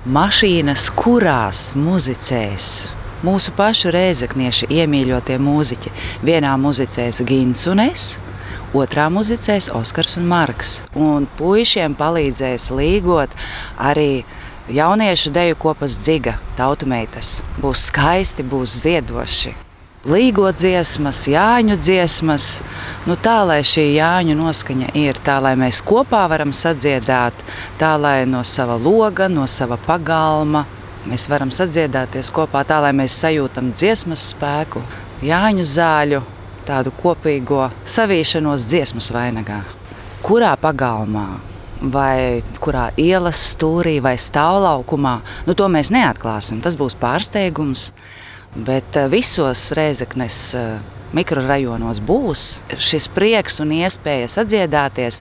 mašīnas, kurās muzicēs mūsu pašu rēzeknieši iemīļotie mūziķi. Vienā muzicēs Gins un es, otrā muzicēs Oskars un Marks. Un puišiem palīdzēs līgot arī jauniešu deju kopas Dziga, Tautumeitas. Būs skaisti, būs ziedoši. Līgo dziesmas, Jāņu dziesmas, tā, lai šī Jāņu noskaņa ir, tā, lai mēs kopā varam sadziedāt, tā, lai no sava loga, no sava pagalma mēs varam sadziedāties kopā, tā, lai mēs sajūtam dziesmas spēku, Jāņu zāļu, tādu kopīgo savīšanos dziesmas vainagā. Kurā pagalmā, vai kurā ielas stūrī, vai stāvlaukumā, to mēs neatklāsim, tas būs pārsteigums. Bet visos Rēzeknes mikrorajonos būs šis prieks un iespēja sadziedāties,